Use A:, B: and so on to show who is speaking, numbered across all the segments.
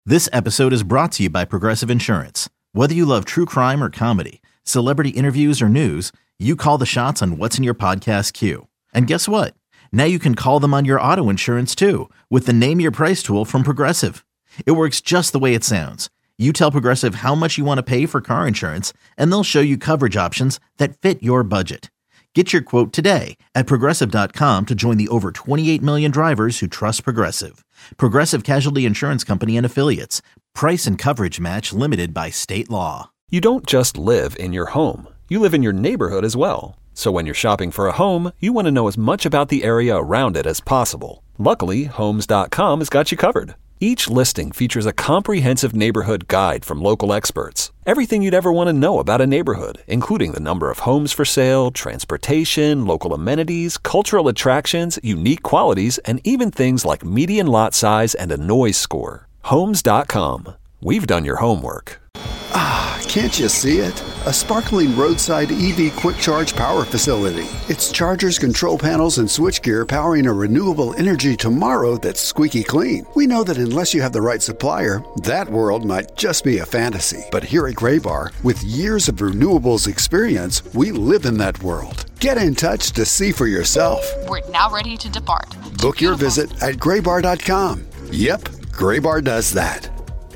A: This episode is brought to you by Progressive Insurance. Whether you love true crime or comedy, celebrity interviews or news, you call the shots on what's in your podcast queue. And guess what? Now you can call them on your auto insurance too with the Name Your Price tool from Progressive. It works just the way it sounds. You tell Progressive how much you want to pay for car insurance, and they'll show you coverage options that fit your budget. Get your quote today at Progressive.com to join the over 28 million drivers who trust Progressive. Progressive Casualty Insurance Company and Affiliates. Price and coverage match limited by state law.
B: You don't just live in your home. You live in your neighborhood as well. So when you're shopping for a home, you want to know as much about the area around it as possible. Luckily, Homes.com has got you covered. Each listing features a comprehensive neighborhood guide from local experts. Everything you'd ever want to know about a neighborhood, including the number of homes for sale, transportation, local amenities, cultural attractions, unique qualities, and even things like median lot size and a noise score. Homes.com. We've done your homework.
C: Can't you see it? A sparkling roadside EV quick charge power facility. It's chargers, control panels, and switchgear powering a renewable energy tomorrow that's squeaky clean. We know that unless you have the right supplier, that world might just be a fantasy. But here at Graybar, with years of renewables experience, we live in that world. Get in touch to see for yourself.
D: We're now ready to depart.
C: Book your visit at graybar.com. Yep, Graybar does that.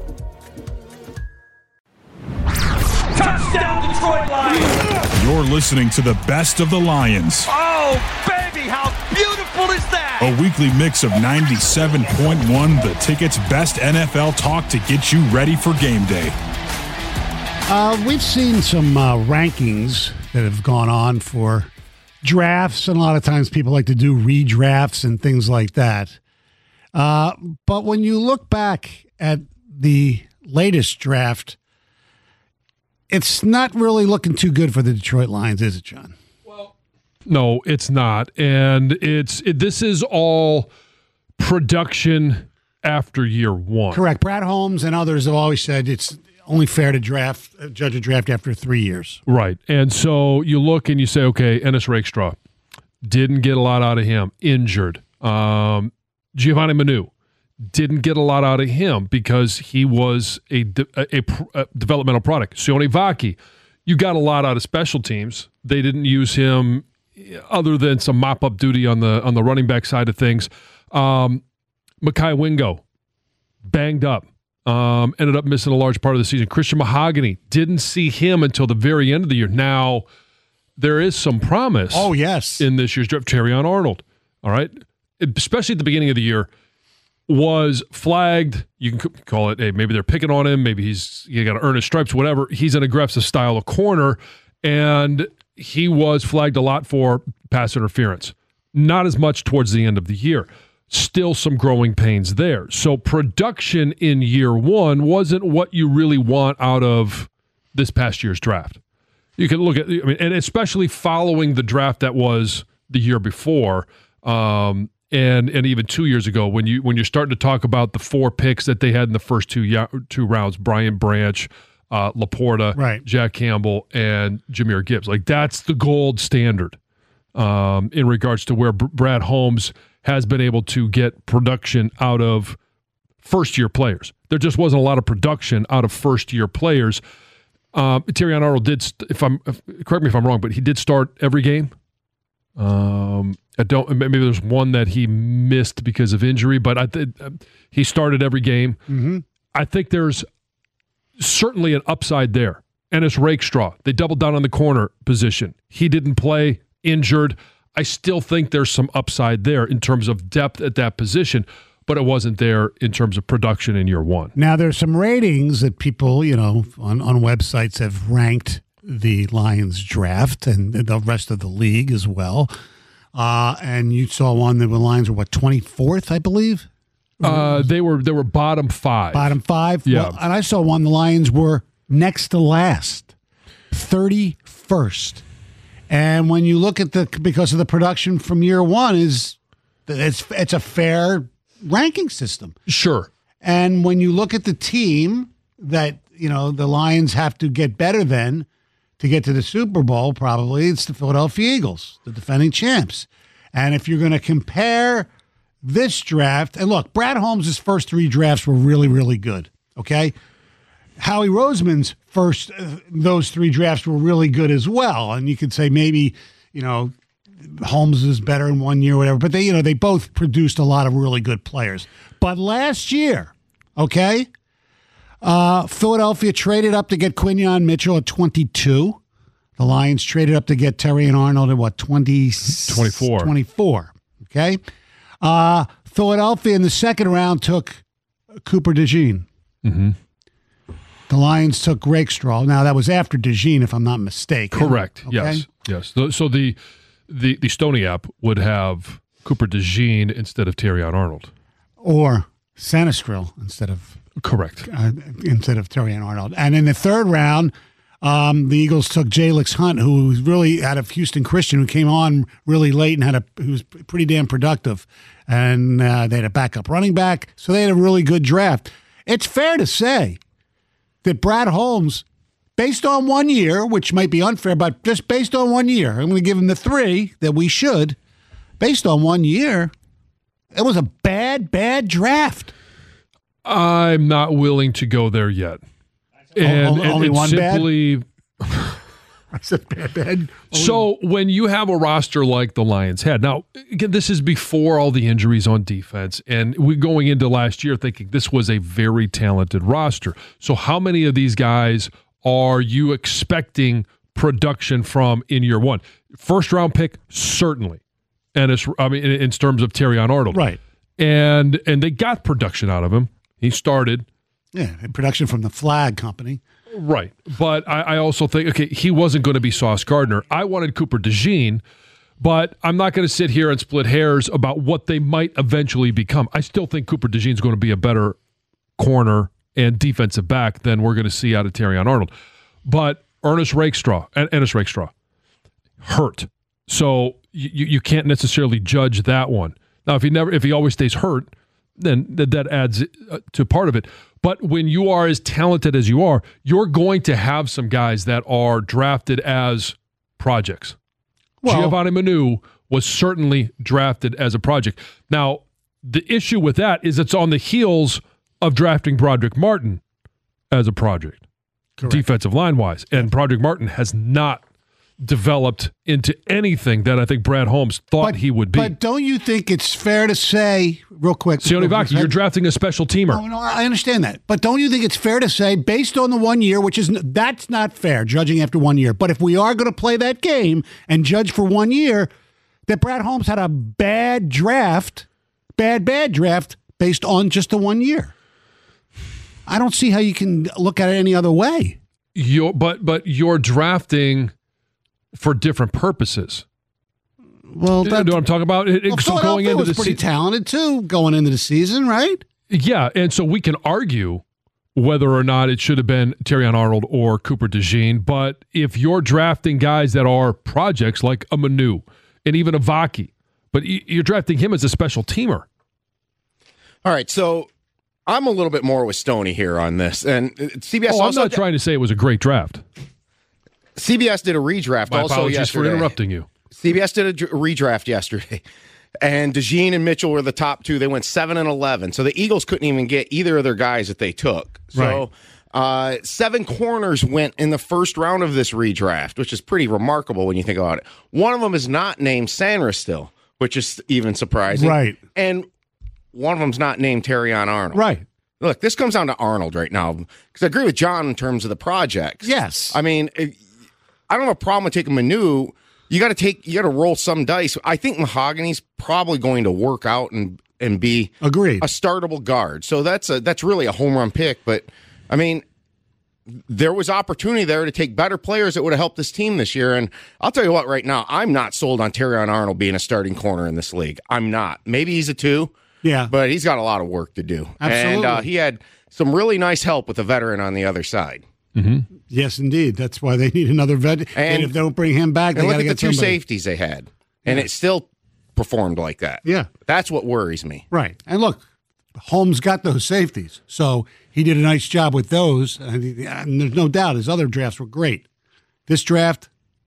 E: Touchdown, Detroit Lions!
F: You're listening to the best of the Lions.
E: Oh, baby, how beautiful is that?
F: A weekly mix of 97.1 The Ticket's best NFL talk to get you ready for game day.
G: We've seen some rankings that have gone on for drafts, and a lot of times people like to do redrafts and things like that. But when you look back at the latest draft, it's not really looking too good for the Detroit Lions, is it, John?
H: Well, no, it's not. And this is all production after year one.
G: Correct. Brad Holmes and others have always said it's only fair to judge a draft after 3 years.
H: Right. And so you look and you say, okay, Ennis Rakestraw, didn't get a lot out of him, injured. Giovanni Manu, didn't get a lot out of him because he was a developmental product. Sione Vaki, you got a lot out of special teams. They didn't use him other than some mop-up duty on the running back side of things. Mekhi Wingo, banged up, ended up missing a large part of the season. Christian Mahogany, didn't see him until the very end of the year. Now, there is some promise.
G: Oh, yes.
H: In this year's draft. Terrion Arnold, all right? Especially at the beginning of the year, was flagged. You can call it, hey, maybe they're picking on him. Maybe you got to earn his stripes, whatever. He's an aggressive style of corner, and he was flagged a lot for pass interference. Not as much towards the end of the year. Still some growing pains there. So production in year one wasn't what you really want out of this past year's draft. You can look at, and especially following the draft that was the year before, and even 2 years ago, when you're starting to talk about the 4 picks that they had in the first two rounds, Brian Branch, Laporta,
G: right,
H: Jack Campbell, and Jahmyr Gibbs. Like, that's the gold standard in regards to where Brad Holmes has been able to get production out of first-year players. There just wasn't a lot of production out of first-year players. Terrion Arnold did, correct me if I'm wrong, but he did start every game. Maybe there's one that he missed because of injury, but he started every game.
G: Mm-hmm.
H: I think there's certainly an upside there. Ennis Rakestraw, they doubled down on the corner position. He didn't play, injured. I still think there's some upside there in terms of depth at that position, but it wasn't there in terms of production in year one.
G: Now, there's some ratings that people, on websites have ranked the Lions draft and the rest of the league as well. And you saw one that the Lions were 24th, I believe?
H: They were bottom 5.
G: Bottom 5?
H: Yeah.
G: Well, and I saw one the Lions were next to last, 31st. And when you look at because of the production from year one, it's a fair ranking system.
H: Sure.
G: And when you look at the team that, the Lions have to get better than to get to the Super Bowl, probably it's the Philadelphia Eagles, the defending champs. And if you're going to compare this draft, and look, Brad Holmes' first 3 drafts were really, really good. Okay? Howie Roseman's first, those 3 drafts were really good as well. And you could say maybe, Holmes is better in 1 year, whatever. But they both produced a lot of really good players. But last year, okay, Philadelphia traded up to get Quinyon Mitchell at 22. The Lions traded up to get Terrion Arnold at 24. 24. Okay. Philadelphia in the second round took Cooper DeJean.
H: Mm-hmm.
G: The Lions took Rakestraw. Now that was after DeJean, if I'm not mistaken.
H: Correct. Okay? Yes. So the Stony app would have Cooper DeJean instead of Terrion Arnold, or
G: Sanistril instead of Terrion Arnold. And in the third round, the Eagles took Jalix Hunt, who was really out of Houston Christian, who came on really late and who was pretty damn productive. And they had a backup running back, so they had a really good draft. It's fair to say that Brad Holmes, based on 1 year, which might be unfair, but just based on 1 year, I'm going to give him the 3 that we should. Based on 1 year, it was a bad
H: draft. I'm not willing to go there yet. And
G: only one
H: simply,
G: bad? I said bad.
H: So when you have a roster like the Lions had, now, again, this is before all the injuries on defense, and we're going into last year thinking this was a very talented roster. So how many of these guys are you expecting production from in year one? First round pick, certainly. And in terms of Terrion Arnold.
G: Right.
H: And they got production out of him. He started.
G: Yeah, production from the Flag Company.
H: Right. But I also think, okay, he wasn't going to be Sauce Gardner. I wanted Cooper DeJean, but I'm not going to sit here and split hairs about what they might eventually become. I still think Cooper DeJean's going to be a better corner and defensive back than we're going to see out of Terrion Arnold. But Ennis Rakestraw, hurt. So you can't necessarily judge that one. Now, if he always stays hurt, then that adds to part of it. But when you are as talented as you are, you're going to have some guys that are drafted as projects. Well, Giovanni Manu was certainly drafted as a project. Now, the issue with that is it's on the heels of drafting Broderick Martin as a project, defensive line-wise. And Broderick Martin has not developed into anything that I think Brad Holmes thought he would be.
G: But don't you think it's fair to say, real quick,
H: Sione Vaki, you're drafting a special teamer.
G: No, I understand that. But don't you think it's fair to say, based on the 1 year, that's not fair, judging after 1 year. But if we are going to play that game and judge for 1 year, that Brad Holmes had a bad draft based on just the 1 year. I don't see how you can look at it any other way.
H: But you're drafting for different purposes.
G: Well,
H: you know what I'm talking about?
G: So going into was pretty talented too, going into the season, right?
H: Yeah, and so we can argue whether or not it should have been Terrion Arnold or Cooper DeJean, but if you're drafting guys that are projects like a Manu and even a Vaki, but you're drafting him as a special teamer.
I: All right, so I'm a little bit more with Stoney here on this, and CBS.
H: I'm not trying to say it was a great draft.
I: CBS did a redraft also yesterday.
H: Apologies for interrupting you.
I: CBS did a redraft yesterday, and DeJean and Mitchell were the top 2. They went 7 and 11, so the Eagles couldn't even get either of their guys that they took. So 7 corners went in the first round of this redraft, which is pretty remarkable when you think about it. One of them is not named Sandra still, which is even surprising.
G: Right.
I: And one of them's not named Terrion Arnold.
G: Right.
I: Look, this comes down to Arnold right now, because I agree with John in terms of the projects.
G: Yes.
I: I mean, I don't have a problem with taking Manu. You got to roll some dice. I think Mahogany's probably going to work out and be a startable guard. So that's really a home run pick. But I mean, there was opportunity there to take better players that would have helped this team this year. And I'll tell you what, right now, I'm not sold on Terrion Arnold being a starting corner in this league. I'm not. Maybe he's a 2.
G: Yeah,
I: but he's got a lot of work to do.
G: Absolutely.
I: And he had some really nice help with a veteran on the other side.
H: Mm-hmm.
G: Yes, indeed. That's why they need another vet. And if they don't bring him back, they got to get
I: the 2 safeties they had, and it still performed like that.
G: Yeah,
I: that's what worries me.
G: Right. And look, Holmes got those safeties, so he did a nice job with those. And there's no doubt his other drafts were great. This draft,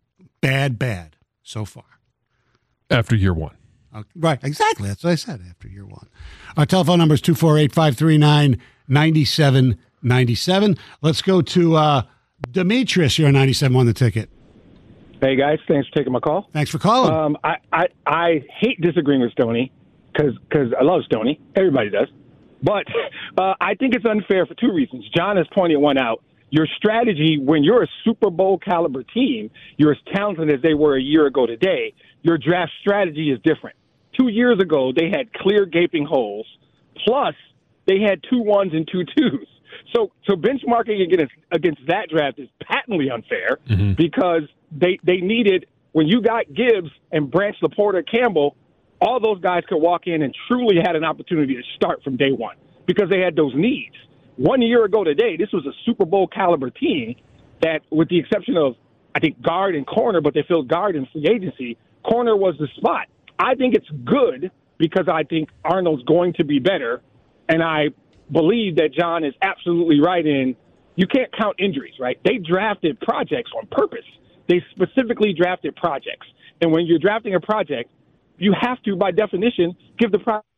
G: bad so far.
H: After year one.
G: Right, exactly. That's what I said, after year one. Our telephone number is 248-539-9797. 97. Let's go to Demetrius. You're on 97 on the ticket.
J: Hey, guys. Thanks for taking my call.
G: Thanks for calling.
J: I hate disagreeing with Stoney because I love Stoney. Everybody does. But I think it's unfair for two reasons. John has pointed one out. Your strategy, when you're a Super Bowl caliber team, you're as talented as they were a year ago today, your draft strategy is different. 2 years ago, they had clear gaping holes, plus they had 2 1s and 2 2s. So benchmarking against that draft is patently unfair because they needed, when you got Gibbs and Branch, Laporta, Campbell, all those guys could walk in and truly had an opportunity to start from day one because they had those needs. 1 year ago today, this was a Super Bowl caliber team that, with the exception of, I think, guard and corner, but they filled guard in free agency, corner was the spot. I think it's good because I think Arnold's going to be better, and I believe that John is absolutely right in you can't count injuries, right? They drafted projects on purpose. They specifically drafted projects. And when you're drafting a project, you have to, by definition, give the project.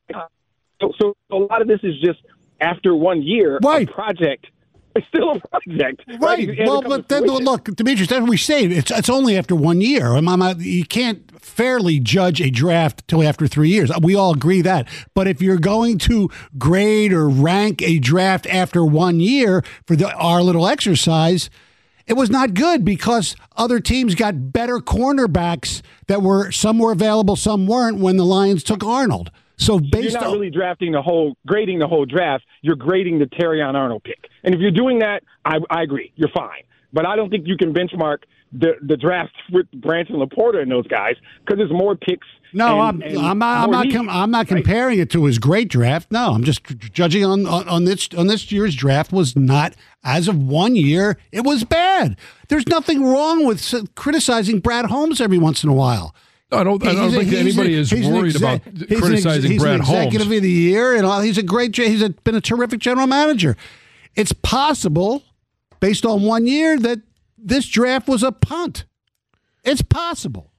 J: So a lot of this is just after 1 year, a project. It's still a project.
G: Right. Well, but then, look, Demetrius, that's what we say. It's only after 1 year. You can't fairly judge a draft till after 3 years. We all agree that. But if you're going to grade or rank a draft after 1 year for our little exercise, it was not good because other teams got better cornerbacks that were, some were available, some weren't when the Lions took Arnold. So
J: you're not really grading the whole draft. You're grading the Terrion Arnold pick. And if you're doing that, I agree. You're fine. But I don't think you can benchmark the draft with Branch and Laporta and those guys because there's more picks.
G: No, I'm not comparing it to his great draft. No, I'm just judging on this year's draft was not, as of 1 year, it was bad. There's nothing wrong with criticizing Brad Holmes every once in a while.
H: I don't think anybody is worried about criticizing Brad Holmes. He's
G: executive of the year, and he's a great. He's been a terrific general manager. It's possible, based on 1 year, that this draft was a punt. It's possible.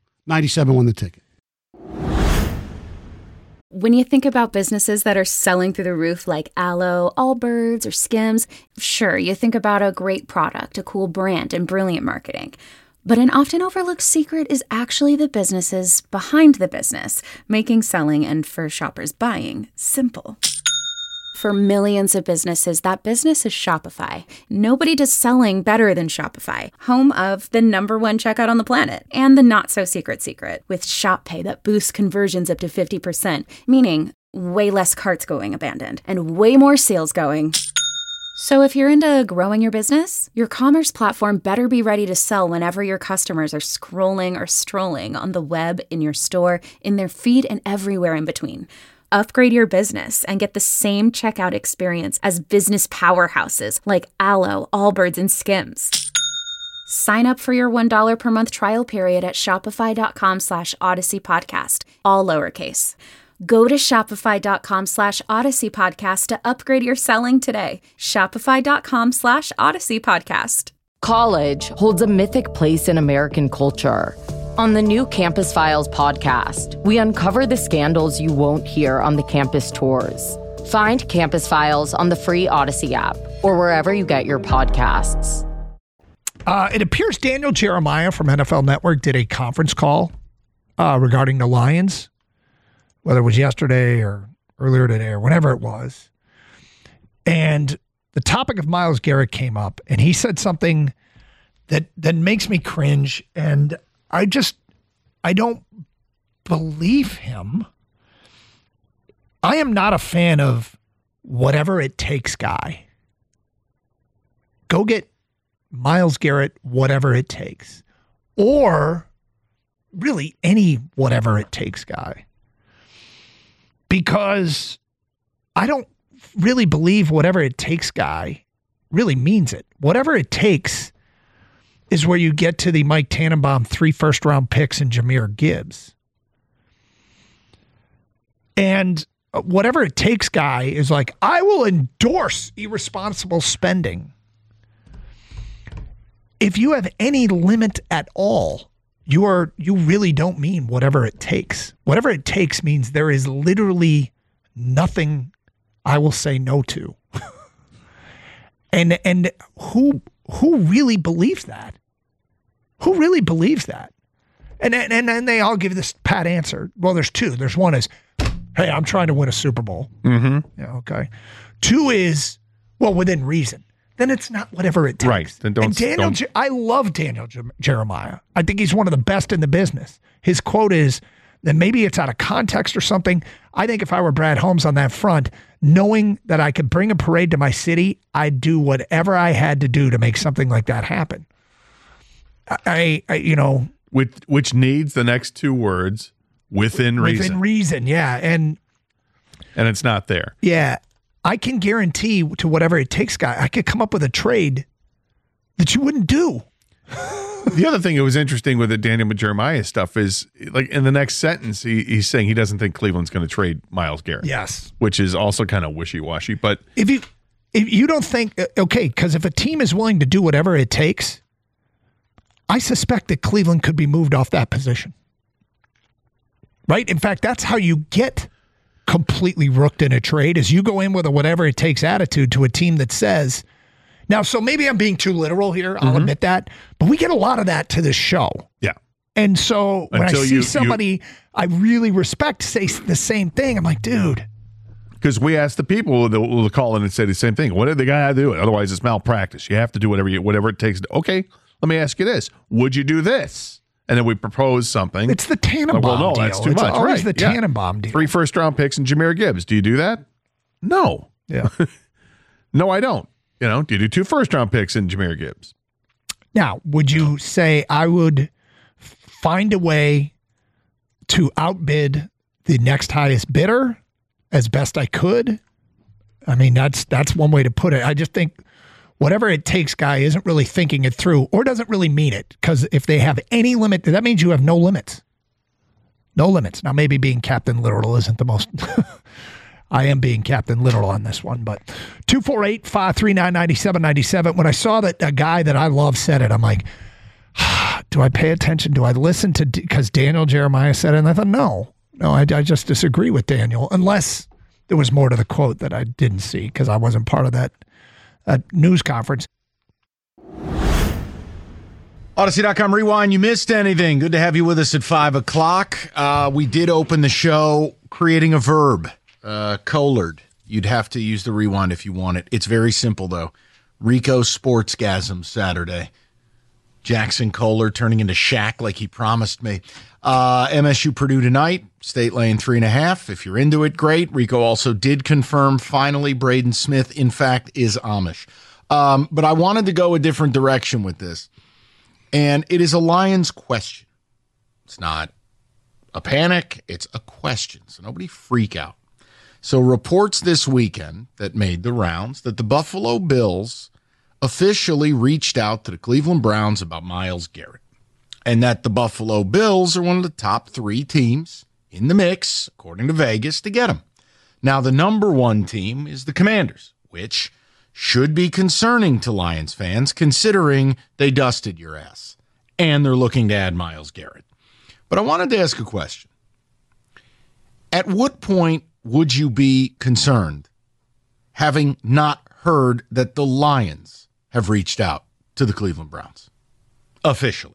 G: 97 won the ticket.
K: When you think about businesses that are selling through the roof like Aloe, Allbirds, or Skims, sure, you think about a great product, a cool brand, and brilliant marketing. But an often overlooked secret is actually the businesses behind the business, making selling and, for shoppers, buying simple. For millions of businesses, that business is Shopify. Nobody does selling better than Shopify, home of the #1 checkout on the planet and the not-so-secret secret with Shop Pay that boosts conversions up to 50%, meaning way less carts going abandoned and way more sales going. So if you're into growing your business, your commerce platform better be ready to sell whenever your customers are scrolling or strolling on the web, in your store, in their feed, and everywhere in between. Upgrade your business and get the same checkout experience as business powerhouses like Aloe, Allbirds, and Skims. Sign up for your $1 per month trial period at shopify.com/Odyssey Podcast, all lowercase. Go to shopify.com/Odyssey Podcast to upgrade your selling today. Shopify.com/Odyssey Podcast.
L: College holds a mythic place in American culture. On the new Campus Files podcast, we uncover the scandals you won't hear on the campus tours. Find Campus Files on the free Odyssey app or wherever you get your podcasts.
M: It appears Daniel Jeremiah from NFL Network did a conference call regarding the Lions, whether it was yesterday or earlier today or whenever it was. And the topic of Myles Garrett came up, and he said something that makes me cringe, and I don't believe him. I am not a fan of whatever it takes guy. Go get Myles Garrett, whatever it takes. Or really any whatever it takes guy. Because I don't really believe whatever it takes guy really means it. Whatever it takes is where you get to the Mike Tannenbaum 3 first-round picks and Jahmyr Gibbs. And whatever it takes guy is like, I will endorse irresponsible spending. If you have any limit at all, you really don't mean whatever it takes. Whatever it takes means there is literally nothing I will say no to. And who really believes that? Who really believes that? And then they all give this pat answer. Well, there's two. There's one is, hey, I'm trying to win a Super Bowl.
N: Mm-hmm.
M: Yeah, okay. Two is, well, within reason. Then it's not whatever it takes.
N: Right. Then don't.
M: I love Daniel Jeremiah. I think he's one of the best in the business. His quote is, then maybe it's out of context or something. I think if I were Brad Holmes on that front, knowing that I could bring a parade to my city, I'd do whatever I had to do to make something like that happen.
N: Which needs the next two words, within reason.
M: Within reason, yeah. And
N: it's not there.
M: Yeah. I can guarantee to whatever it takes, guy, I could come up with a trade that you wouldn't do.
N: The other thing that was interesting with the Daniel Jeremiah stuff is, like, in the next sentence, he's saying he doesn't think Cleveland's going to trade Myles Garrett.
M: Yes.
N: Which is also kind of wishy-washy. But
M: if you don't think, okay, because if a team is willing to do whatever it takes, I suspect that Cleveland could be moved off that position. Right? In fact, that's how you get completely rooked in a trade, is you go in with a whatever it takes attitude to a team that says, now, so maybe I'm being too literal here, I'll admit that, but we get a lot of that to this show.
N: Yeah.
M: And so when I see somebody I really respect say the same thing, I'm like, dude.
N: Because we asked the people that will call in and say the same thing. What did the guy do it? Otherwise, it's malpractice. You have to do whatever it takes. Okay, let me ask you this. Would you do this? And then we propose something.
M: It's the Tannenbaum deal.
N: Well, no, that's too much.
M: It's always
N: right.
M: the Tannenbaum deal.
N: 3 first-round picks and Jahmyr Gibbs. Do you do that? No.
M: Yeah.
N: No, I don't. Do you do 2 first-round picks and Jahmyr Gibbs?
M: Now, would you say I would find a way to outbid the next highest bidder as best I could? I mean, that's one way to put it. I just think whatever it takes guy isn't really thinking it through or doesn't really mean it, because if they have any limit, that means you have no limits. No limits. Now, maybe being Captain Literal isn't the most... I am being Captain Literal on this one, but 248-539-9797. When I saw that a guy that I love said it, I'm like, do I pay attention? Do I listen to, because Daniel Jeremiah said it? And I thought, no, I just disagree with Daniel, unless there was more to the quote that I didn't see because I wasn't part of that news conference.
O: Odyssey.com Rewind. You missed anything. Good to have you with us at 5 o'clock. We did open the show creating a verb. Collard. You'd have to use the rewind if you want it. It's very simple, though. Rico Sportsgasm Saturday. Jackson Collard turning into Shaq like he promised me. MSU Purdue tonight. State laying 3.5. If you're into it, great. Rico also did confirm finally Braden Smith, in fact, is Amish. But I wanted to go a different direction with this. And it is a Lions question. It's not a panic. It's a question. So nobody freak out. So reports this weekend that made the rounds that the Buffalo Bills officially reached out to the Cleveland Browns about Myles Garrett, and that the Buffalo Bills are one of the top 3 teams in the mix, according to Vegas, to get him. Now, the number 1 team is the Commanders, which should be concerning to Lions fans considering they dusted your ass, and they're looking to add Myles Garrett. But I wanted to ask a question. At what point would you be concerned having not heard that the Lions have reached out to the Cleveland Browns officially?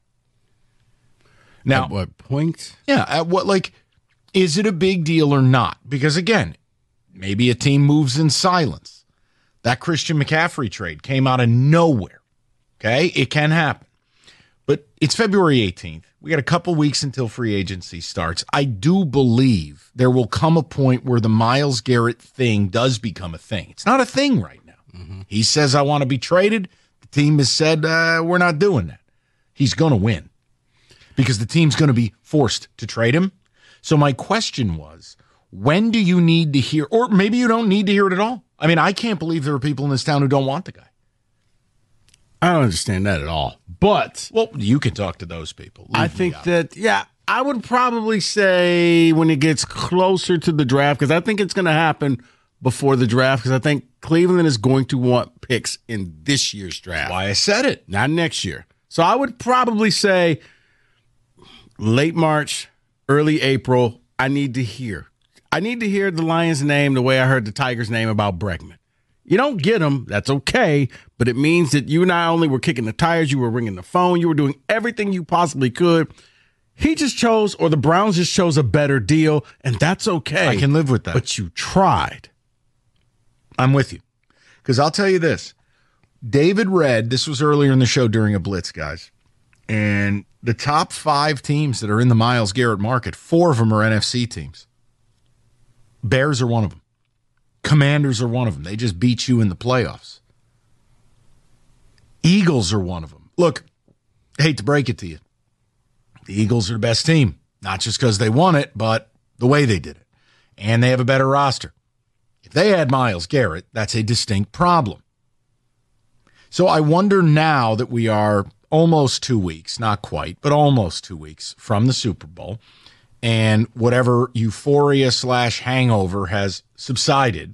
O: Now,
P: at what point?
O: Yeah, at what, like, is it a big deal or not? Because again, maybe a team moves in silence. That Christian McCaffrey trade came out of nowhere. Okay, it can happen. But it's February 18th. We got a couple weeks until free agency starts. I do believe there will come a point where the Myles Garrett thing does become a thing. It's not a thing right now. Mm-hmm. He says, I want to be traded. The team has said, we're not doing that. He's going to win because the team's going to be forced to trade him. So my question was, when do you need to hear, or maybe you don't need to hear it at all? I mean, I can't believe there are people in this town who don't want the guy.
P: I don't understand that at all. But,
O: well, you can talk to those people.
P: I think that, I would probably say when it gets closer to the draft, because I think it's going to happen before the draft, because I think Cleveland is going to want picks in this year's draft.
O: That's why I said it.
P: Not next year. So I would probably say late March, early April, I need to hear the Lions name the way I heard the Tigers name about Bregman. You don't get them. That's okay. But it means that you not only were kicking the tires, you were ringing the phone, you were doing everything you possibly could. He just chose, or the Browns just chose a better deal, and that's okay.
O: I can live with that.
P: But you tried.
O: I'm with you. Because I'll tell you this. David read, this was earlier in the show during a blitz, guys, and the top 5 teams that are in the Myles Garrett market, 4 of them are NFC teams. Bears are one of them. Commanders are one of them. They just beat you in the playoffs. Eagles are one of them. Look, I hate to break it to you. The Eagles are the best team, not just because they won it, but the way they did it. And they have a better roster. If they had Myles Garrett, that's a distinct problem. So I wonder now that we are almost 2 weeks, not quite, but almost 2 weeks from the Super Bowl, and whatever euphoria/hangover has subsided,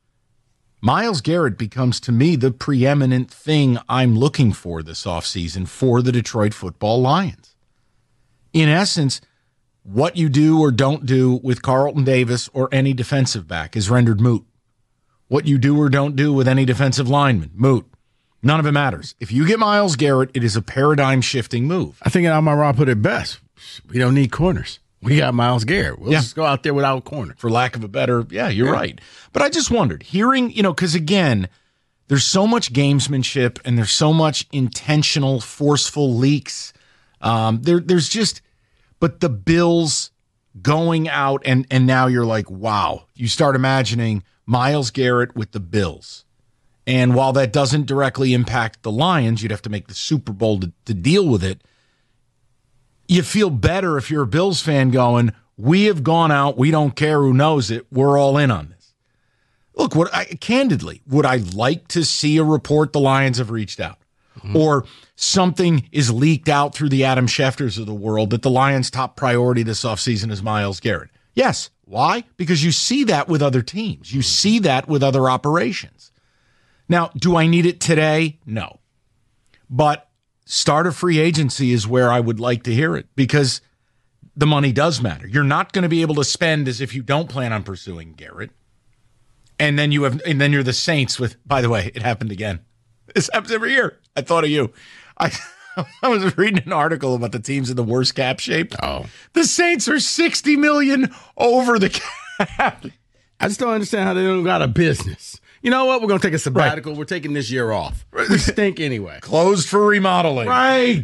O: Myles Garrett becomes, to me, the preeminent thing I'm looking for this offseason for the Detroit Football Lions. In essence, what you do or don't do with Carlton Davis or any defensive back is rendered moot. What you do or don't do with any defensive lineman, moot. None of it matters. If you get Myles Garrett, it is a paradigm-shifting move.
P: I think Amon-Ra put it best. We don't need corners. We got Myles Garrett. We'll just go out there without corner.
O: For lack of a better, you're right. But I just wondered, hearing, because again, there's so much gamesmanship and there's so much intentional, forceful leaks. There's just, but the Bills going out and now you're like, wow. You start imagining Myles Garrett with the Bills. And while that doesn't directly impact the Lions, you'd have to make the Super Bowl to deal with it. You feel better if you're a Bills fan going, we have gone out, we don't care who knows it, we're all in on this. Look, candidly, would I like to see a report the Lions have reached out? Mm-hmm. Or something is leaked out through the Adam Schefters of the world that the Lions' top priority this offseason is Myles Garrett? Yes. Why? Because you see that with other teams. You see that with other operations. Now, do I need it today? No. But start of free agency is where I would like to hear it because the money does matter. You're not going to be able to spend as if you don't plan on pursuing Garrett. And then you're the Saints with, by the way, it happened again. This happens every year. I thought of you. I was reading an article about the teams in the worst cap shape.
P: Oh.
O: The Saints are $60 million over the cap.
P: I just don't understand how they don't got a business. You know what? We're going to take a sabbatical. Right. We're taking this year off. We stink anyway.
O: Closed for remodeling.
P: Right.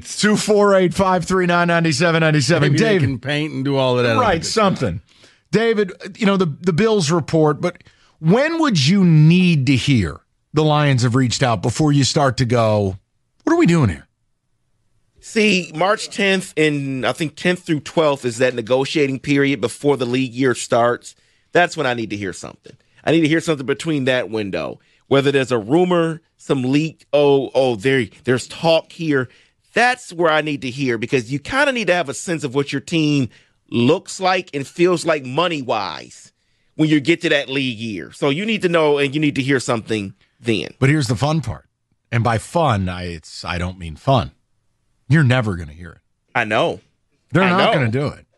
O: 248-539-9797.
P: Maybe
O: David,
P: they can paint and do all of that.
O: Right, something. David, the Bills report, but when would you need to hear the Lions have reached out before you start to go, what are we doing here?
Q: See, March 10th and I think 10th through 12th is that negotiating period before the league year starts. That's when I need to hear something. I need to hear something between that window, whether there's a rumor, some leak, there's talk here. That's where I need to hear because you kind of need to have a sense of what your team looks like and feels like money-wise when you get to that league year. So you need to know and you need to hear something then.
O: But here's the fun part. And by fun, I don't mean fun. You're never going to hear it.
Q: I know.
O: They're not going to do it.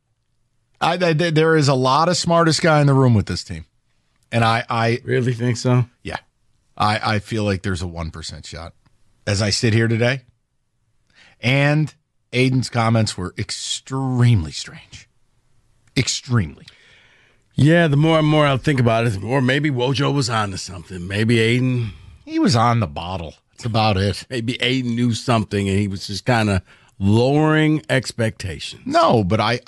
O: There is a lot of smartest guy in the room with this team. And I
P: really think so?
O: Yeah. I feel like there's a 1% shot as I sit here today. And Aiden's comments were extremely strange. Extremely.
P: Yeah, the more and more I think about it, the more maybe Wojo was on to something. Maybe Aiden.
O: He was on the bottle. That's about it.
P: Maybe Aiden knew something and he was just kind of lowering expectations.
O: No, but I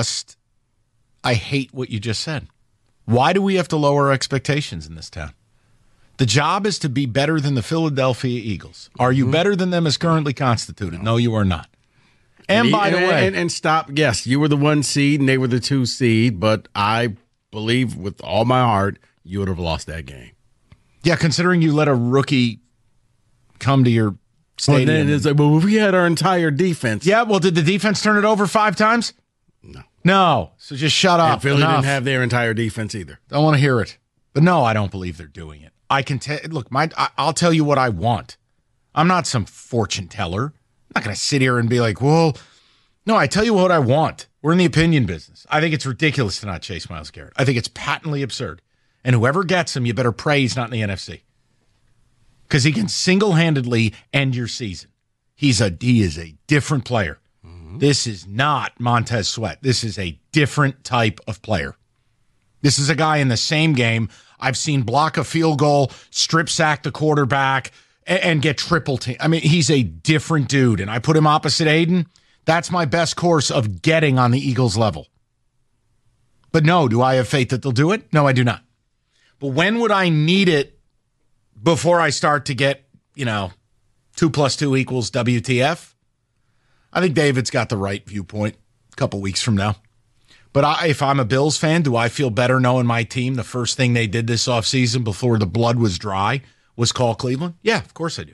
O: hate what you just said. Why do we have to lower expectations in this town? The job is to be better than the Philadelphia Eagles. Are you better than them as currently constituted? No, you are not. And by the way...
P: And stop, yes, you were the 1 seed and they were the 2 seed, but I believe with all my heart you would have lost that game.
O: Yeah, considering you let a rookie come to your stadium.
P: Well, then it's like, well, we had our entire defense.
O: Yeah, well, did the defense turn it over 5 times? No. So just shut up.
P: And Philly didn't have their entire defense either.
O: Don't want to hear it. But no, I don't believe they're doing it. I can tell. Look, I'll tell you what I want. I'm not some fortune teller. I'm not going to sit here and be like, well, no, I tell you what I want. We're in the opinion business. I think it's ridiculous to not chase Myles Garrett. I think it's patently absurd. And whoever gets him, you better pray he's not in the NFC. Because he can single-handedly end your season. He is a different player. This is not Montez Sweat. This is a different type of player. This is a guy in the same game I've seen block a field goal, strip sack the quarterback, and get triple team. I mean, he's a different dude, and I put him opposite Aiden. That's my best course of getting on the Eagles level. But no, do I have faith that they'll do it? No, I do not. But when would I need it before I start to get, 2 + 2 = WTF? I think David's got the right viewpoint a couple weeks from now. But if I'm a Bills fan, do I feel better knowing my team, the first thing they did this offseason before the blood was dry was call Cleveland? Yeah, of course I do.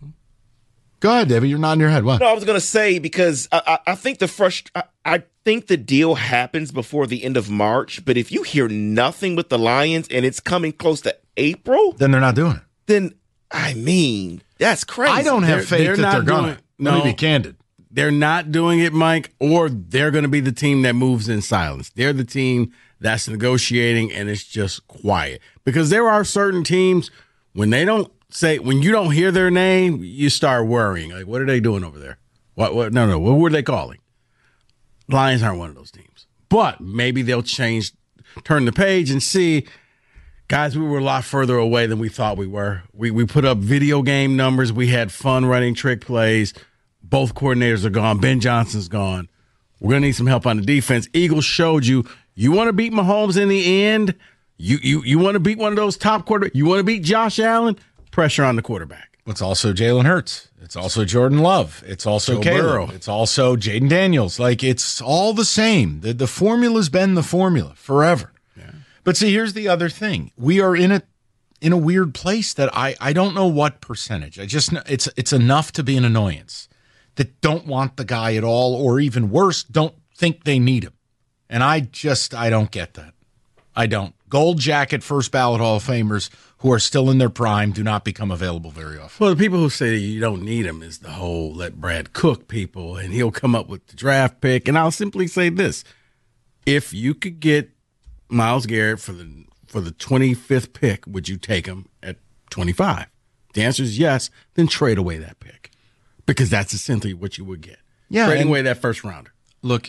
O: Go ahead, David. You're nodding your head. What?
Q: No, I was going to say, because I think I think the deal happens before the end of March. But if you hear nothing with the Lions and it's coming close to April,
O: then they're not doing it.
Q: Then, that's crazy.
O: I don't have faith that they're going to. Let me be candid.
P: They're not doing it, Mike, or they're going to be the team that moves in silence. They're the team that's negotiating, and it's just quiet. Because there are certain teams, when you don't hear their name, you start worrying. Like, what are they doing over there? What were they calling? Lions aren't one of those teams. But maybe they'll turn the page and see, guys, we were a lot further away than we thought we were. We put up video game numbers. We had fun running trick plays. Both coordinators are gone. Ben Johnson's gone. We're going to need some help on the defense. Eagles showed you want to beat Mahomes in the end. You want to beat one of those top quarterbacks. You want to beat Josh Allen. Pressure on the quarterback.
O: It's also Jalen Hurts. It's also Jordan Love. It's also Caleb. It's also Jaden Daniels. Like, it's all the same. The formula's been the formula forever. Yeah. But see, here's the other thing. We are in a weird place that I don't know what percentage. It's enough to be an annoyance that don't want the guy at all, or even worse, don't think they need him. And I don't get that. I don't. Gold jacket first ballot Hall of Famers who are still in their prime do not become available very often.
P: Well, the people who say you don't need him is the whole let Brad cook people, and he'll come up with the draft pick. And I'll simply say this. If you could get Myles Garrett for the 25th pick, would you take him at 25? The answer is yes, then trade away that pick. Because that's essentially what you would get.
O: Yeah,
P: trading away that first rounder.
O: Look,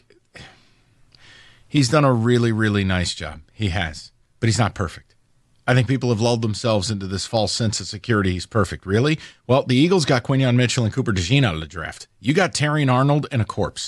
O: he's done a really, really nice job. He has. But he's not perfect. I think people have lulled themselves into this false sense of security. He's perfect. Really? Well, the Eagles got Quinyon Mitchell and Cooper DeJean out of the draft. You got Terrion Arnold and a corpse.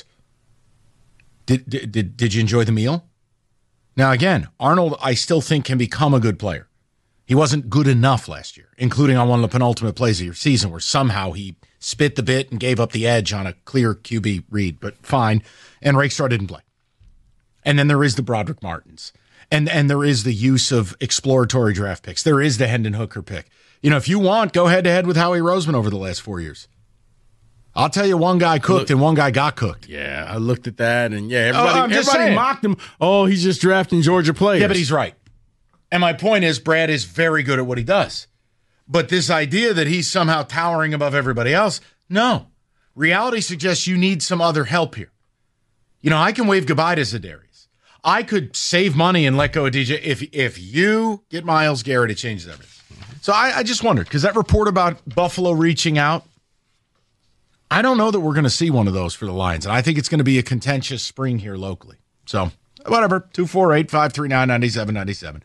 O: Did you enjoy the meal? Now, again, Arnold, I still think, can become a good player. He wasn't good enough last year, including on one of the penultimate plays of your season where somehow he spit the bit and gave up the edge on a clear QB read, but fine. And Rakestar didn't play. And then there is the Broderick Martins. And there is the use of exploratory draft picks. There is the Hendon Hooker pick. If you want, go head-to-head with Howie Roseman over the last 4 years. I'll tell you, one guy cooked and one guy got cooked.
P: Yeah, I looked at that, and everybody mocked him. Oh, he's just drafting Georgia players.
O: Yeah, but he's right. And my point is, Brad is very good at what he does. But this idea that he's somehow towering above everybody else, no. Reality suggests you need some other help here. I can wave goodbye to Za'Darius. I could save money and let go of DJ. If you get Myles Garrett, it changes everything. So I just wondered, because that report about Buffalo reaching out, I don't know that we're going to see one of those for the Lions. And I think it's going to be a contentious spring here locally. So whatever, 248-539-9797.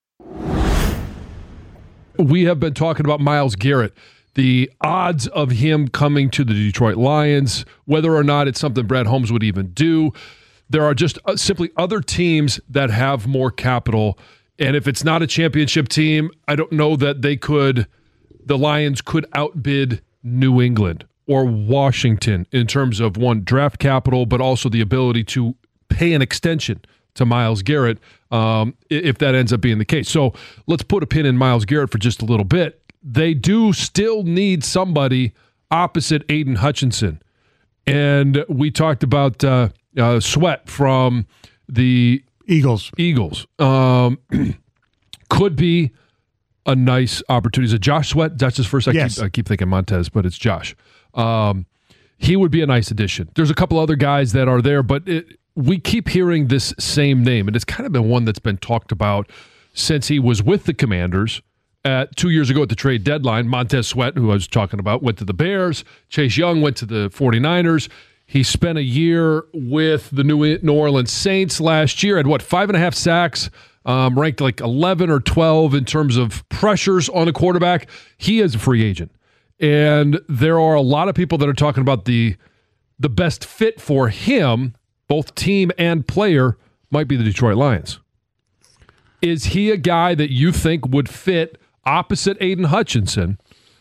H: We have been talking about Myles Garrett, the odds of him coming to the Detroit Lions, whether or not it's something Brad Holmes would even do. There are just simply other teams that have more capital. And if it's not a championship team, I don't know that the Lions could outbid New England or Washington in terms of, one, draft capital, but also the ability to pay an extension to Myles Garrett if that ends up being the case. So let's put a pin in Myles Garrett for just a little bit. They do still need somebody opposite Aiden Hutchinson. And we talked about Sweat from the
G: Eagles.
H: Could be a nice opportunity. Is it Josh Sweat? That's his first.
G: Yes.
H: I keep thinking Montez, but it's Josh. He would be a nice addition. There's a couple other guys that are there, but we keep hearing this same name, and it's kind of been one that's been talked about since he was with the Commanders. 2 years ago at the trade deadline, Montez Sweat, who I was talking about, went to the Bears. Chase Young went to the 49ers. He spent a year with the New Orleans Saints last year. Had 5.5 sacks, ranked like 11 or 12 in terms of pressures on a quarterback. He is a free agent. And there are a lot of people that are talking about the best fit for him, both team and player, might be the Detroit Lions. Is he a guy that you think would fit opposite Aiden Hutchinson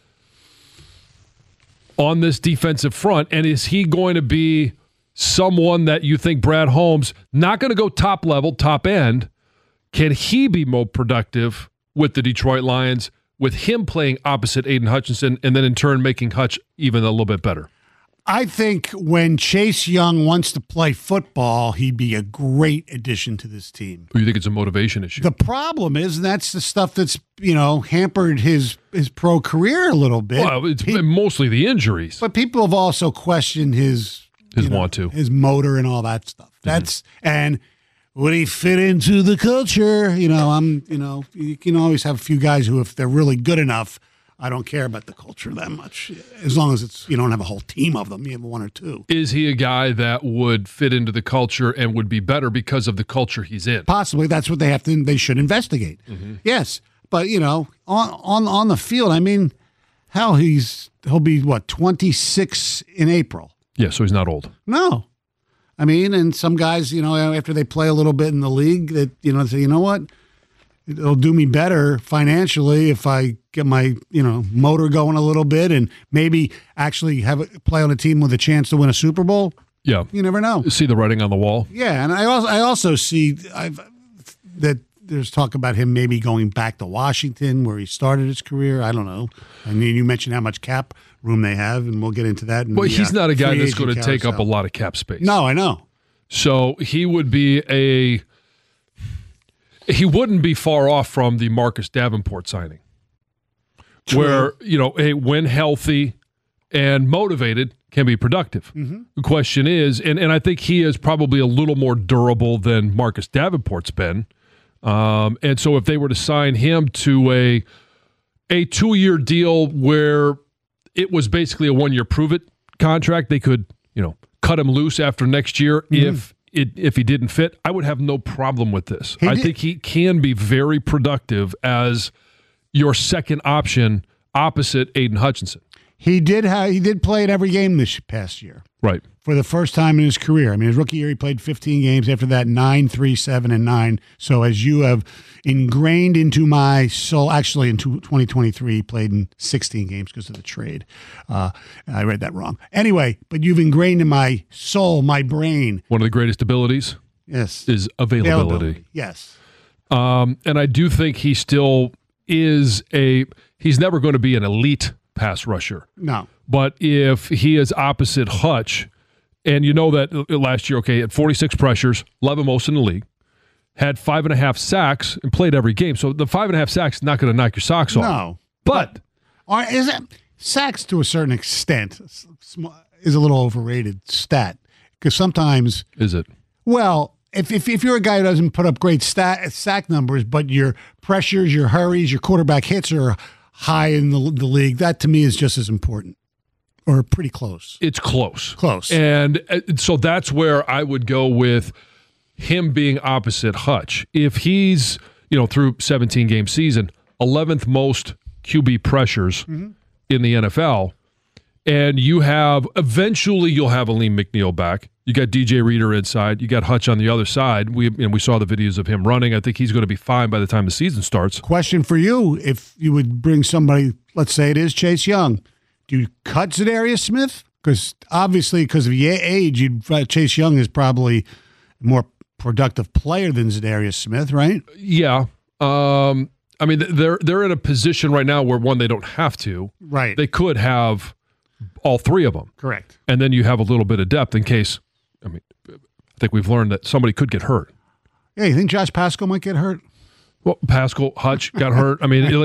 H: on this defensive front? And is he going to be someone that you think Brad Holmes, not going to go top level, top end, can he be more productive with the Detroit Lions with him playing opposite Aiden Hutchinson and then in turn making Hutch even a little bit better?
G: I think when Chase Young wants to play football, he'd be a great addition to this team.
H: Or you think it's a motivation issue?
G: The problem is, and that's the stuff that's, hampered his pro career a little bit.
H: Well, it's mostly the injuries.
G: But people have also questioned his motor and all that stuff. That's and would he fit into the culture? You can always have a few guys who, if they're really good enough, I don't care about the culture that much, as long as you don't have a whole team of them. You have one or two.
H: Is he a guy that would fit into the culture and would be better because of the culture he's in?
G: Possibly. That's what they should investigate. Mm-hmm. Yes, but on the field, I mean, hell, he'll be 26 in April.
H: Yeah, so he's not old.
G: No, I mean, and some guys, after they play a little bit in the league, that say, you know what, it'll do me better financially if I get my, motor going a little bit and maybe actually play on a team with a chance to win a Super Bowl.
H: Yeah.
G: You never know.
H: See the writing on the wall.
G: Yeah, and I also see that there's talk about him maybe going back to Washington where he started his career. I don't know. I mean, you mentioned how much cap room they have, and we'll get into that.
H: Well, he's not a guy that's going to take up a lot of cap space.
G: No, I know.
H: So he would be he wouldn't be far off from the Marcus Davenport signing. True. Where, when healthy and motivated, can be productive. Mm-hmm. The question is, and I think he is probably a little more durable than Marcus Davenport's been. And so if they were to sign him to a 2-year deal where it was basically a 1-year prove-it contract, they could, cut him loose after next year if he didn't fit. I would have no problem with this. I think he can be very productive as your second option opposite Aiden Hutchinson.
G: He did play in every game this past year.
H: Right.
G: For the first time in his career. I mean, his rookie year, he played 15 games. After that, 9, 3, 7, and 9. So as you have ingrained into my soul, actually in 2023, he played in 16 games because of the trade. I read that wrong. Anyway, but you've ingrained in my soul, my brain.
H: One of the greatest abilities is availability.
G: Yes.
H: And I do think he still is he's never going to be an elite pass rusher.
G: No.
H: But if he is opposite Hutch, and that last year, at 46 pressures, 11 most in the league, had 5.5 sacks and played every game. So the 5.5 sacks is not going to knock your socks off.
G: No.
H: But
G: is it sacks to a certain extent is a little overrated stat because sometimes
H: is it?
G: Well, if you're a guy who doesn't put up great sack numbers, but your pressures, your hurries, your quarterback hits are high in the league, that to me is just as important. Or pretty close.
H: It's close.
G: Close.
H: And so that's where I would go with him being opposite Hutch. If he's, through 17-game season, 11th most QB pressures in the NFL, and you'll have Aleem McNeil back. You got DJ Reader inside. You got Hutch on the other side. We saw the videos of him running. I think he's going to be fine by the time the season starts.
G: Question for you, if you would bring somebody, let's say it is Chase Young, do you cut Zadarius Smith? Because obviously, because of your age, Chase Young is probably a more productive player than Zadarius Smith, right?
H: Yeah. I mean, they're in a position right now where, one, they don't have to.
G: Right.
H: They could have all three of them.
G: Correct.
H: And then you have a little bit of depth in case, I think we've learned that somebody could get hurt.
G: Yeah, you think Josh Paschal might get hurt?
H: Well, Paschal, Hutch got hurt. I mean,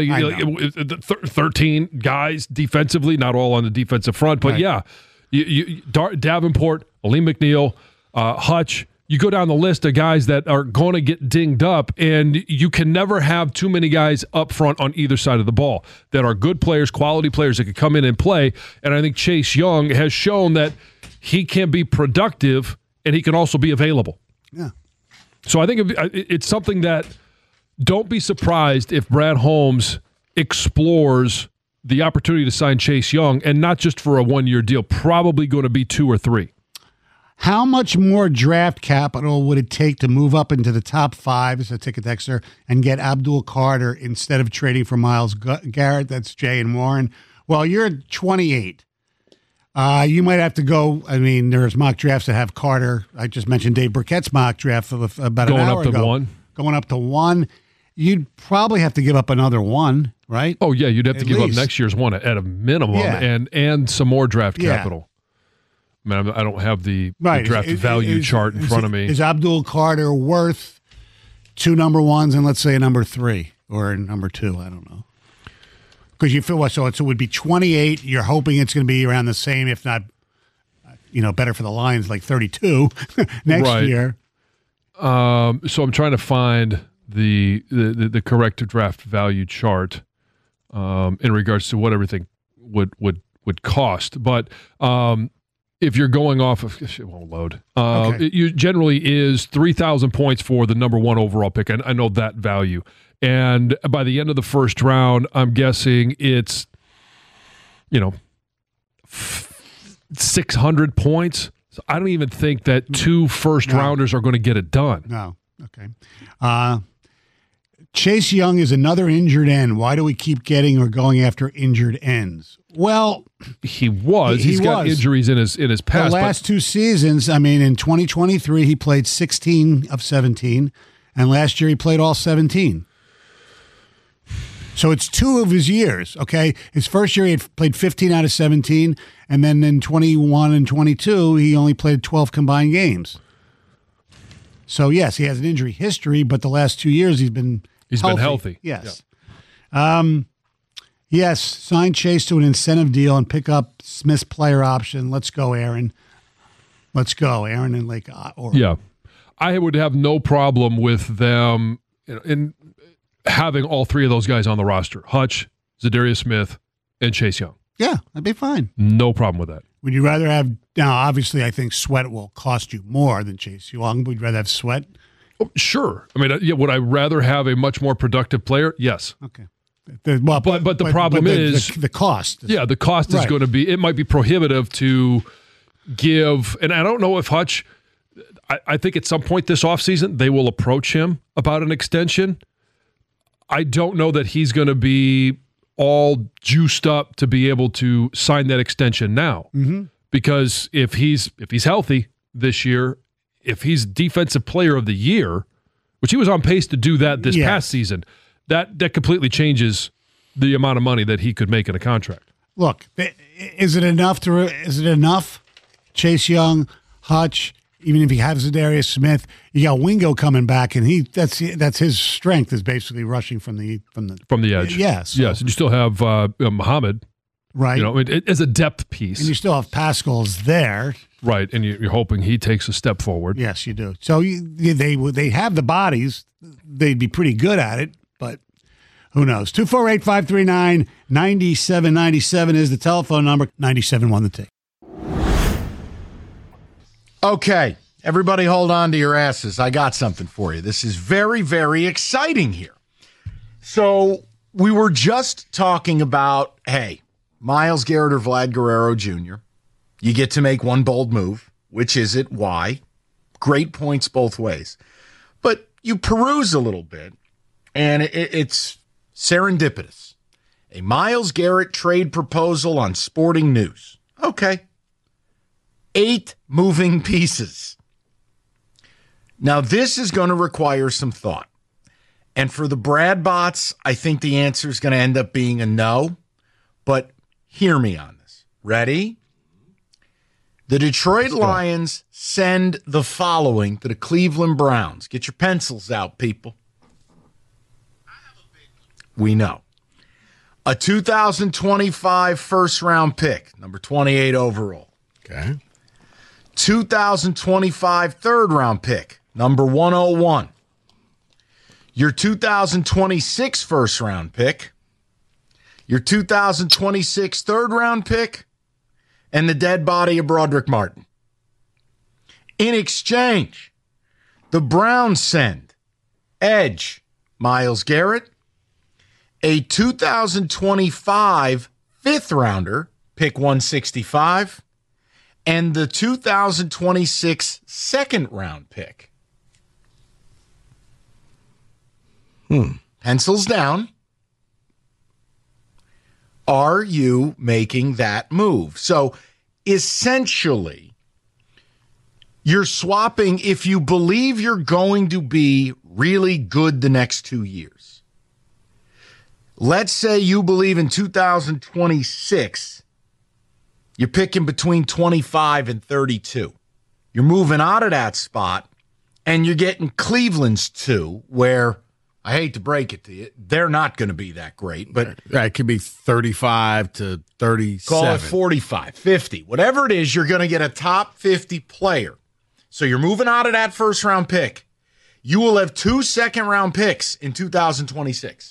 H: 13 guys defensively, not all on the defensive front, but right. Yeah, Davenport, Aleem McNeil, Hutch, you go down the list of guys that are going to get dinged up, and you can never have too many guys up front on either side of the ball that are good players, quality players that can come in and play. And I think Chase Young has shown that he can be productive and he can also be available.
G: Yeah.
H: So I think it's something that don't be surprised if Brad Holmes explores the opportunity to sign Chase Young, and not just for a one-year deal, probably going to be 2 or 3.
G: How much more draft capital would it take to move up into the top 5 as a ticket texter and get Abdul Carter instead of trading for Myles Garrett? That's Jay and Warren. Well, you're 28. You might have to go. I mean, there's mock drafts that have Carter. I just mentioned Dave Burkett's mock draft about an hour ago. Going up to 1. You'd probably have to give up another 1, right?
H: Oh, yeah, you'd have to give up next year's 1 at a minimum, and some more draft capital. I mean, I don't have the draft value chart in front of me.
G: Is Abdul Carter worth 2 number 1s and let's say a number 3 or a number 2? I don't know. Because you feel so it would be 28. You're hoping it's going to be around the same, if not, better for the Lions, like 32 next year.
H: So I'm trying to find the correct draft value chart in regards to what everything would cost, but. If you're going off of, it won't load. It generally is 3,000 points for the number 1 overall pick. I know that value. And by the end of the first round, I'm guessing it's, 600 points. So I don't even think that 2 first-rounders are going to get it done.
G: No. Okay. Chase Young is another injured end. Why do we keep getting or going after injured ends? Well,
H: he's got injuries in his past.
G: The last 2 seasons, I mean, in 2023, he played 16 of 17, and last year he played all 17. So it's 2 of his years, okay? His first year he had played 15 out of 17, and then in 21 and 22, he only played 12 combined games. So, yes, he has an injury history, but the last 2 years he's been healthy. Yes. Yep. Yes, sign Chase to an incentive deal and pick up Smith's player option. Let's go, Aaron. Let's go, Aaron and Lake Oregon.
H: Yeah. I would have no problem with them in having all 3 of those guys on the roster. Hutch, Zadarius Smith, and Chase Young.
G: Yeah, that'd be fine.
H: No problem with that.
G: Would you rather have, now obviously I think Sweat will cost you more than Chase Young. Would you rather have Sweat?
H: Oh, sure. I mean, would I rather have a much more productive player? Yes.
G: Okay.
H: But the problem is
G: the cost.
H: Yeah, the cost is going to be, it might be prohibitive to give, and I don't know if Hutch, I think at some point this offseason they will approach him about an extension. I don't know that he's going to be all juiced up to be able to sign that extension now.
G: Mm-hmm.
H: Because if he's healthy this year, if he's Defensive Player of the Year, which he was on pace to do that this past season, that completely changes the amount of money that he could make in a contract.
G: Look, is it enough? Chase Young, Hutch, even if he has Zadarius Smith, you got Wingo coming back, and that's his strength is basically rushing from the
H: edge.
G: Yes,
H: yes, and you still have Muhammad,
G: right?
H: As a depth piece,
G: and you still have Pascal's there,
H: right? And you're hoping he takes a step forward.
G: Yes, you do. So they have the bodies; they'd be pretty good at it, but who knows? 248-539-9797 is the telephone number. 97 the take.
O: Okay, everybody hold on to your asses. I got something for you. This is very, very exciting here. So we were just talking about, hey, Myles Garrett or Vlad Guerrero Jr., you get to make one bold move. Which is it? Why? Great points both ways. But you peruse a little bit, and it's serendipitous. A Myles Garrett trade proposal on Sporting News. Okay. 8 moving pieces. Now, this is going to require some thought. And for the Brad bots, I think the answer is going to end up being a no. But hear me on this. Ready? The Detroit Lions send the following to the Cleveland Browns. Get your pencils out, people. We know. A 2025 first-round pick, number 28 overall.
P: Okay.
O: 2025 third-round pick, number 101. Your 2026 first-round pick, your 2026 third-round pick, and the dead body of Broderick Martin. In exchange, the Browns send edge Myles Garrett, a 2025 fifth-rounder, pick 165, and the 2026 second-round pick. Pencils down. Are you making that move? So essentially, you're swapping if you believe you're going to be really good the next 2 years. Let's say you believe in 2026, you're picking between 25 and 32. You're moving out of that spot, and you're getting Cleveland's 2, where I hate to break it to you, they're not going to be that great, but
P: it could be 35 to 37.
O: Call it 45, 50. Whatever it is, you're going to get a top 50 player. So you're moving out of that first-round pick. You will have 2 second-round picks in 2026.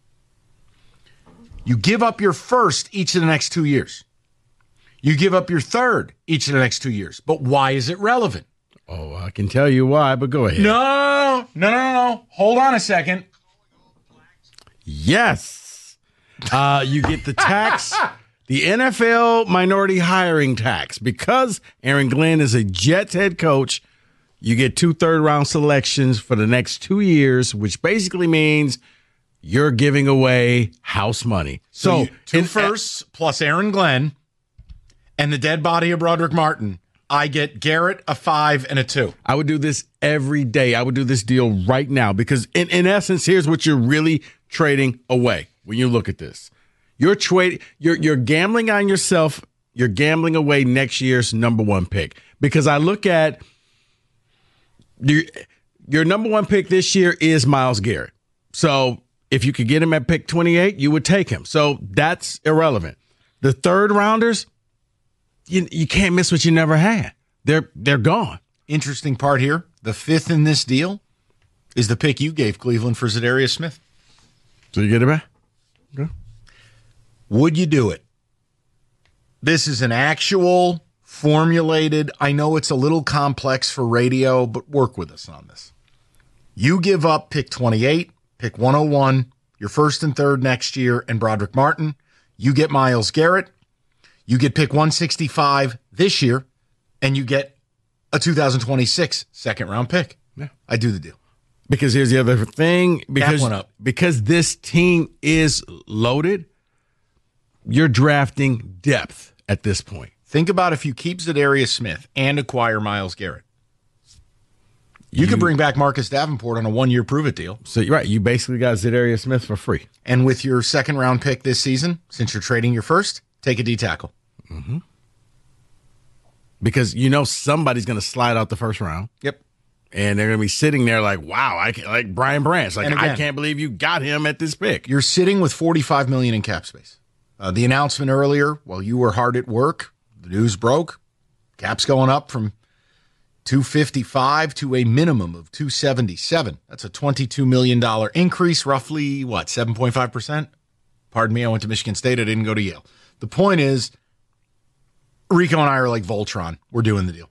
O: You give up your first each of the next 2 years. You give up your third each of the next 2 years. But why is it relevant?
P: Oh, I can tell you why, but go ahead.
O: No. Hold on a second.
P: Yes. You get the tax, the NFL minority hiring tax. Because Aaron Glenn is a Jets head coach, you get 2 third-round selections for the next 2 years, which basically means you're giving away house money.
O: So 2 firsts plus Aaron Glenn and the dead body of Broderick Martin. I get Garrett, a 5, and a 2.
P: I would do this every day. I would do this deal right now because, in essence, here's what you're really trading away when you look at this. You're gambling on yourself. You're gambling away next year's number 1 pick. Because I look at your number 1 pick this year is Myles Garrett. So if you could get him at pick 28, you would take him. So that's irrelevant. The third rounders, you can't miss what you never had. They're gone.
O: Interesting part here, the 5th in this deal is the pick you gave Cleveland for Zadarius Smith.
P: So you get it back? Okay.
O: Would you do it? This is an actual formulated, I know it's a little complex for radio, but work with us on this. You give up pick 28, pick 101, your first and third next year, and Broderick Martin. You get Myles Garrett. You get pick 165 this year, and you get a 2026 second-round pick.
P: Yeah.
O: I do the deal.
P: Because here's the other thing. Because this team is loaded, you're drafting depth at this point.
O: Think about if you keep Zadarius Smith and acquire Myles Garrett. You could bring back Marcus Davenport on a 1-year prove-it deal.
P: So you're right. You basically got Zadarius Smith for free.
O: And with your second-round pick this season, since you're trading your first, take a D-tackle.
P: Mm-hmm. Because somebody's going to slide out the first round.
O: Yep.
P: And they're going to be sitting there like, wow, like Brian Branch. Like, I can't believe you got him at this pick.
O: You're sitting with $45 million in cap space. The announcement earlier, while you were hard at work, the news broke. Cap's going up from $255 to a minimum of $277. That's a $22 million increase, roughly, 7.5%? Pardon me, I went to Michigan State. I didn't go to Yale. The point is, Rico and I are like Voltron. We're doing the deal.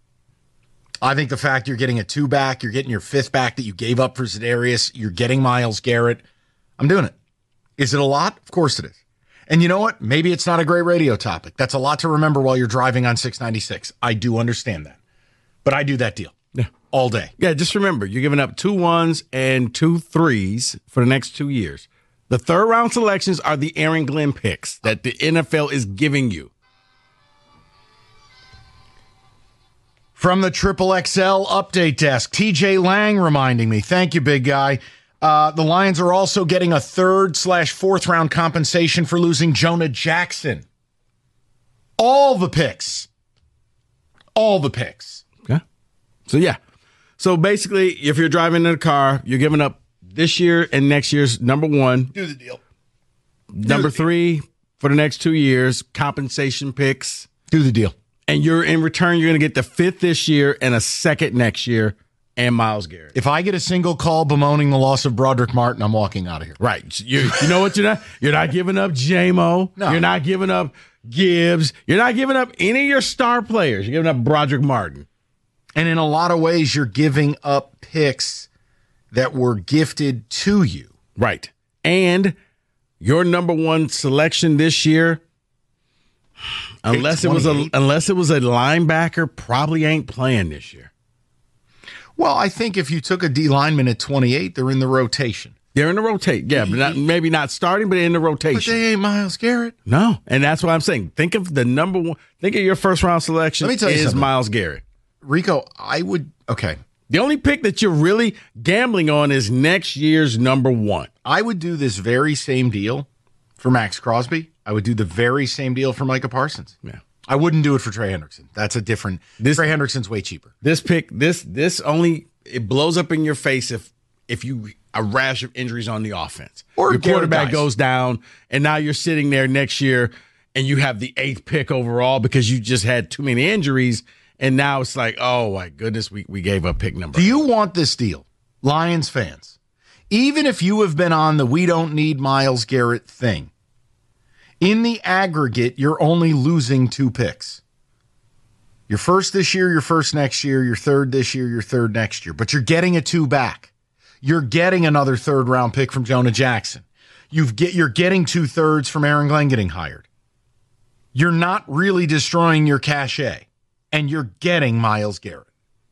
O: I think the fact you're getting a 2 back, you're getting your 5th back that you gave up for Zadarius, you're getting Myles Garrett. I'm doing it. Is it a lot? Of course it is. And you know what? Maybe it's not a great radio topic. That's a lot to remember while you're driving on 696. I do understand that. But I do that deal.
P: Yeah.
O: All day.
P: Yeah, just remember, you're giving up 2 1s and 2 3s for the next 2 years. The third-round selections are the Aaron Glenn picks that the NFL is giving you.
O: From the XXL update desk, TJ Lang reminding me. Thank you, big guy. The Lions are also getting a 3rd/4th round compensation for losing Jonah Jackson. All the picks.
P: Okay. So basically, if you're driving in a car, you're giving up this year and next year's number 1.
O: Do the deal.
P: Number 3 for the next 2 years, compensation picks.
O: Do the deal.
P: And in return, you're going to get the 5th this year and a 2nd next year and Myles Garrett.
O: If I get a single call bemoaning the loss of Broderick Martin, I'm walking out of here.
P: Right. You know what you're not giving up J-Mo.
O: No.
P: You're not giving up Gibbs. You're not giving up any of your star players. You're giving up Broderick Martin.
O: And in a lot of ways, you're giving up picks that were gifted to you.
P: Right. And your number 1 selection this year, unless it was a linebacker, probably ain't playing this year.
O: Well, I think if you took a D lineman at 28, they're in the rotation.
P: They're in the rotation. Yeah, but maybe not starting, but in the rotation.
O: But they ain't Myles Garrett.
P: No. And that's what I'm saying. Think of the number 1. Think of your first round selection.
O: Let me tell you something.
P: Myles Garrett.
O: Rico, I would. Okay.
P: The only pick that you're really gambling on is next year's number 1.
O: I would do this very same deal for Max Crosby. I would do the very same deal for Micah Parsons.
P: Yeah.
O: I wouldn't do it for Trey Hendrickson. That's a different. Trey Hendrickson's way cheaper.
P: This pick, this only, it blows up in your face if you a rash of injuries on the offense.
O: Or
P: your
O: Garrett
P: quarterback
O: dies.
P: goes down, and now you're sitting there next year and you have the 8th pick overall because you just had too many injuries. And now it's like, oh my goodness, we gave up pick number.
O: Do you want this deal, Lions fans? Even if you have been on the we don't need Myles Garrett thing, in the aggregate, you're only losing 2 picks. Your first this year, your first next year, your third this year, your third next year. But you're getting a 2 back. You're getting another 3rd round pick from Jonah Jackson. You're getting 2/3 from Aaron Glenn getting hired. You're not really destroying your cachet. And you're getting Myles Garrett.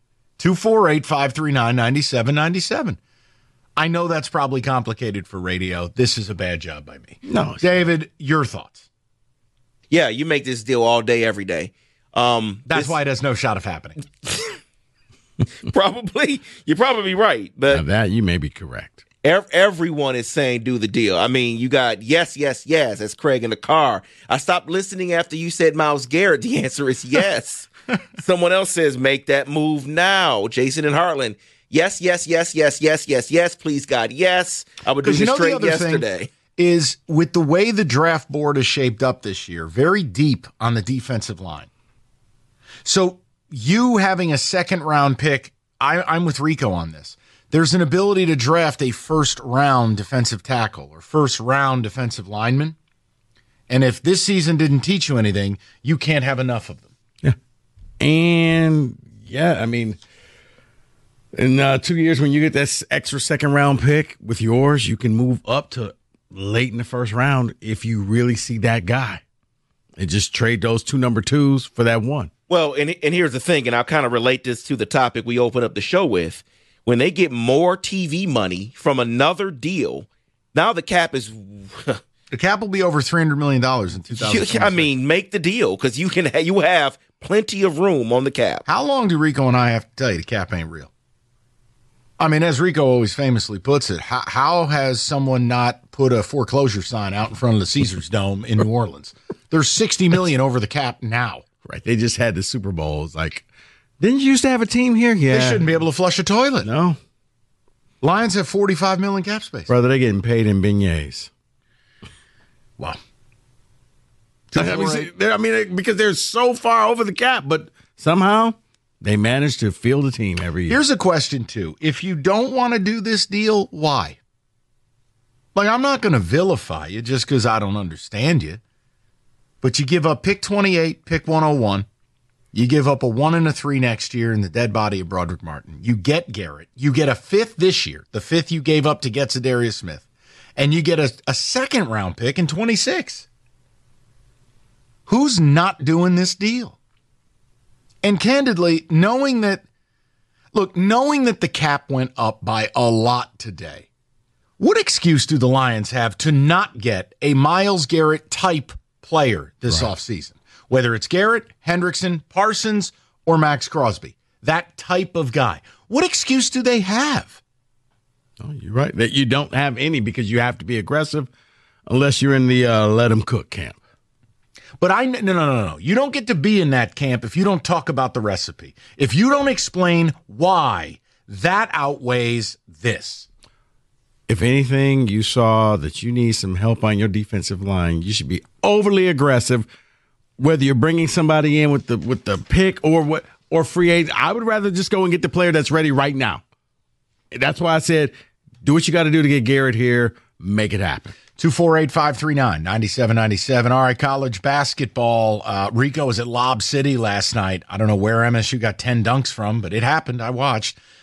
O: 248-539-9797. I know that's probably complicated for radio. This is a bad job by me.
P: No.
O: David, your thoughts?
Q: Yeah, you make this deal all day, every day.
O: That's why it has no shot of happening.
Q: Probably. You're probably right. But
P: now that you may be correct.
Q: Everyone is saying do the deal. I mean, you got yes, yes, yes, as Craig in the car. I stopped listening after you said Myles Garrett. The answer is yes. Someone else says make that move now. Jason and Heartland. Yes, yes, yes, yes, yes, yes, yes. Please, God, yes. I would do this straight yesterday.
O: Is with the way the draft board is shaped up this year, very deep on the defensive line. So you having a 2nd round pick, I'm with Rico on this. There's an ability to draft a 1st round defensive tackle or 1st round defensive lineman. And if this season didn't teach you anything, you can't have enough of them.
P: Yeah. And yeah, I mean, in 2 years, when you get that extra 2nd round pick with yours, you can move up to late in the 1st round if you really see that guy and just trade those 2 number 2s for that 1.
Q: Well, and here's the thing, and I'll kind of relate this to the topic we opened up the show with. When they get more TV money from another deal, now the cap is...
O: The cap will be over $300 million in 2020.
Q: I mean, make the deal, because you have plenty of room on the cap.
O: How long do Rico and I have to tell you the cap ain't real? I mean, as Rico always famously puts it, how has someone not put a foreclosure sign out in front of the Caesars Dome in New Orleans? There's $60 million over the cap now.
P: Right. They just had the Super Bowl. It's like, didn't you used to have a team here? Yeah.
O: They shouldn't be able to flush a toilet.
P: No.
O: Lions have $45 million cap space.
P: Brother, they're getting paid in beignets.
O: Wow.
P: I mean, because they're so far over the cap, but somehow they manage to field a team every year.
O: Here's a question, too. If you don't want to do this deal, why? Like, I'm not going to vilify you just because I don't understand you. But you give up pick 28, pick 101. You give up a 1 and a 3 next year in the dead body of Broderick Martin. You get Garrett. You get a 5th this year, the 5th you gave up to get Zadarius Smith. And you get a 2nd round pick in 26. Who's not doing this deal? And candidly, knowing that the cap went up by a lot today, what excuse do the Lions have to not get a Myles Garrett type player this offseason? Whether it's Garrett, Hendrickson, Parsons, or Max Crosby. That type of guy. What excuse do they have?
P: Oh, you're right. That you don't have any because you have to be aggressive unless you're in the let them cook camp.
O: But no. You don't get to be in that camp if you don't talk about the recipe. If you don't explain why, that outweighs this.
P: If anything, you saw that you need some help on your defensive line, you should be overly aggressive whether you're bringing somebody in with the pick or free agent, I would rather just go and get the player that's ready right now. That's why I said, do what you got to do to get Garrett here. Make it happen.
O: 248-539-9797. All right, college basketball. Rico was at Lob City last night. I don't know where MSU got 10 dunks from, but it happened. I watched.